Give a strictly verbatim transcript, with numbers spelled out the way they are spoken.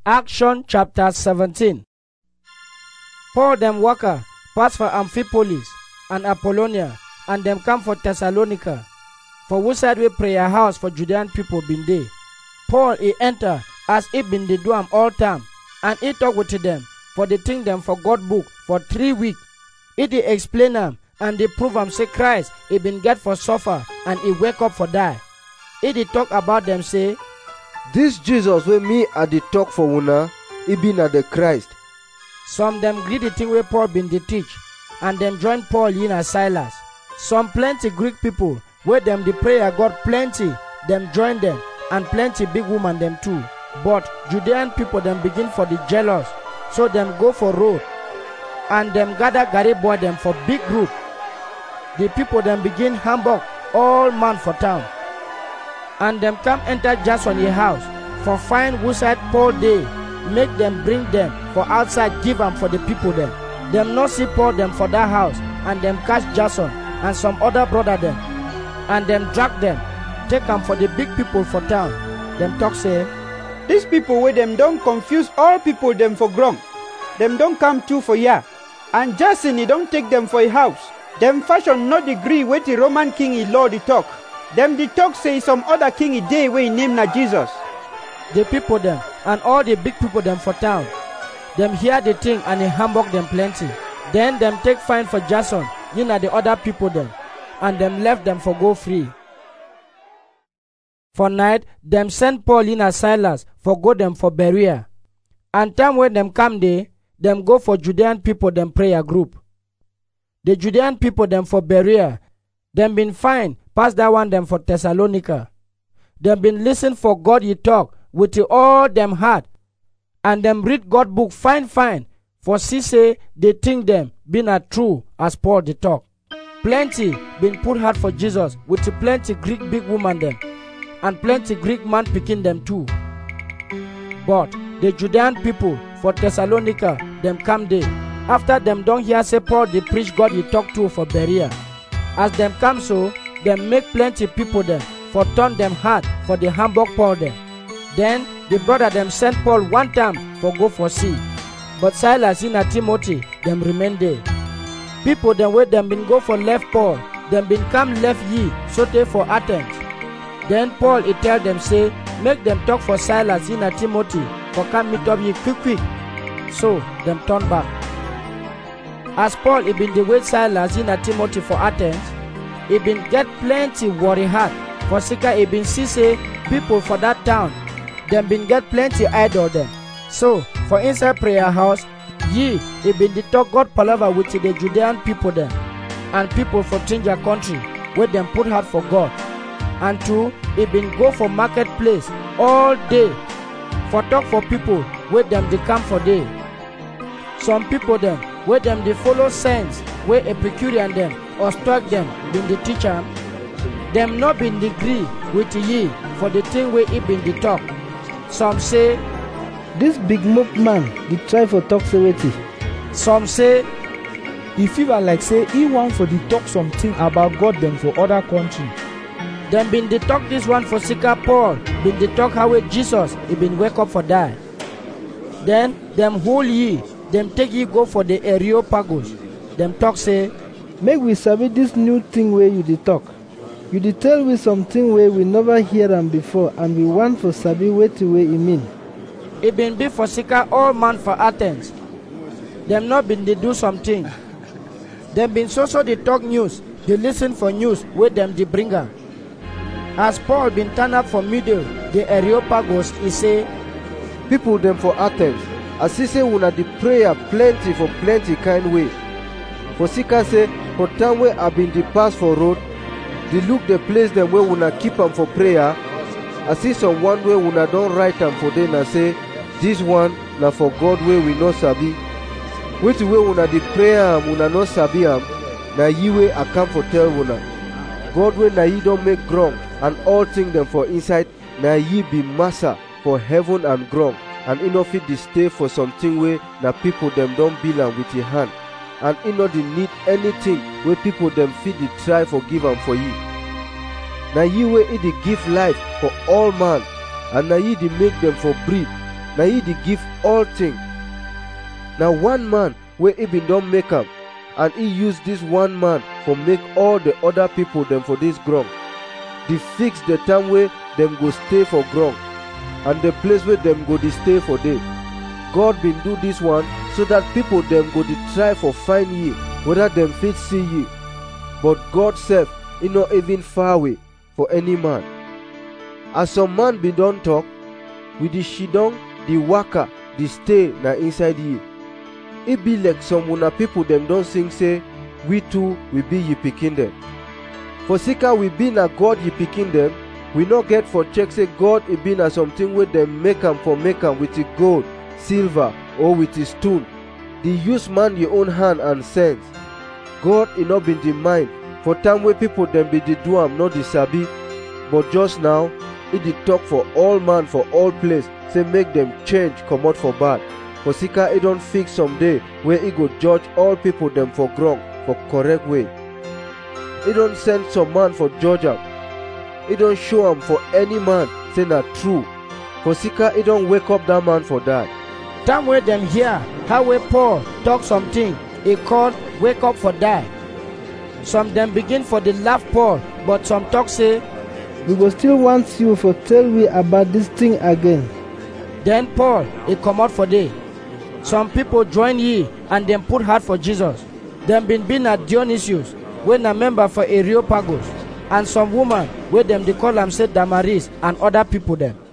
Action chapter seventeen. Paul dem waka pass for Amphipolis and Apollonia, and dem come for Thessalonica, for which side wey prayer house for Judean people bin dey. Paul he enter as he bin dey do am all time, and he talk with them for the thing dem for God book for three weeks. He dey explain am and dey prove am say Christ he bin get for suffer and he wake up for die. He dey talk about them say, "This Jesus wey me I dey talk for una, he be na the Christ." Some dem gree the thing wey Paul bin dey teach, and dem join Paul in as Silas. Some plenty Greek people wey dem dey pray God plenty, dem join dem, and plenty big woman dem too. But Judean people dem begin for the jealous, so dem go for road, and dem gather garri boy dem for big group. The people dem begin hamburg all man for town, and dem come enter Jason his house for find which side Paul dey, make dem bring dem for outside give am for the people dem. Dem no see Paul dem for that house, and dem catch Jason and some other brother dem, and dem drag dem take am for the big people for town. Dem talk say, "These people wey dem don confuse all people dem for ground, dem don come too for here, and Jason he don take dem for his house. Dem fashion no degree wetin Roman king he law dey talk. Dem dey talk say some other king he dey wey him name na Jesus." The people dem and all the big people dem for town, dem hear the thing and he hamburg dem plenty. Then dem take fine for Jason, you know the other people dem, and dem left dem for go free. For night, dem send Paul in as Silas for go dem for Berea. And time when dem come there, dem go for Judean people dem prayer group. The Judean people dem for Berea, dem been fine pass that one dem for Thessalonica. Dem been listen for God he talk with all dem heart, and dem read God book fine fine, for see say they think dem be not true as Paul dey talk. Plenty been put heart for Jesus with plenty Greek big woman dem, and plenty Greek man pikin dem too. But the Judean people for Thessalonica dem come there, after dem don hear say Paul dey preach God he talk to for Berea. As dem come so, dem make plenty people dem for turn dem heart for the hamburg Paul dem. Then the brother dem send Paul one time for go for sea, but Silas and Timothy dem remain there. People dem wey dem been go for left Paul, dem been come left ye sotey for Athens. Then Paul he tell dem say make dem talk for Silas and Timothy for come meet up ye quick quick. So dem turn back. As Paul he been dey wait Silas and Timothy for Athens, he been get plenty worry heart, for sika he been see say people for that town dem been get plenty idol dem. So for inside prayer house, ye he been dey talk God palaver with the Judean people dem, and people for stranger country where dem put heart for God. And two, he been go for marketplace all day for talk for people where dem dey come for day. Some people dem where dem dey follow sense where Epicurean dem or Stoic dem been dey teach am, dem no been agree with ye for the thing where he been dey talk. Some say, "This big mouth man dey try for talk say wetin." Some say, "E fever like say he want for the talk something about God dem for other country." Dem been dey talk this one for sika Paul been dey talk how Jesus he been wake up for die. Then dem hold ye, dem take ye go for the Areopagus. Dem talk say, "Make we sabi this new thing wey you dey talk. You dey tell we something wey we never hear am before, and we want for sabi wetin wey e mean." E been be for sika all man for Athens. Dem no been dey do something. Dem been so so dey talk news, dey listen for news wey dem dey bring am. As Paul been turn up for middle the Areopagus, he say, "People dem for Athens, I see say una dey prayer plenty for plenty kind way. For sika say for time wey I been dey pass for road, dey look the place dem wey una keep am for prayer, I see some one wey una don write am for there na say this one na for God wey we no sabi. Wetin wey una dey pray am una no sabi am, na ye wey I come for tell una. God wey na ye don make ground and all things dem for inside, na ye be master for heaven and ground, and he no fit dey stay for something wey na people dem don build am with him hand, and he no dey need anything wey people dem fit dey try for give am for ye. Na ye wey he dey give life for all man, and na ye dey make dem for breathe, na he dey give all things. Na one man wey he bin don make am, and he use this one man for make all the other people dem for this ground. Dey fix the time wey dem go stay for ground, and the place wey dem go dey stay for day. God bin do this one so that people dem go dey try for find ye whether dem fit see ye. But God sef, he no even far away for any man. As some man bin don talk, we dey shidon, dey waka, dey stay na inside ye. E be like some una people dem don sing say, we too we be ye pikin dem. For sika we be na God ye pikin dem, we no get for check say God e be na something wey dem make am for make am with the gold, silver, or with the stone. Dey use man your own hand and sense. God e no been the mind for time wey people dem be dey do am, not the sabi. But just now, he dey talk for all man for all place, say make dem change comot for bad. For sika he don fix some day where he go judge all people dem for ground for correct way. He don send some man for judge am. He don show am for any man say na true. For sika he don wake up that man for that. Time wey dem hear how wey Paul talk something, he call wake up for die. Some dem begin for dey laugh Paul, but some talk say, we go still want you for tell we about this thing again. Then Paul he comot for day. Some people join ye and dem put heart for Jesus. Dem bin be na Dionysius, wey na member for Areopagus, and some woman wey dem dey call am say Damaris, and other people dem.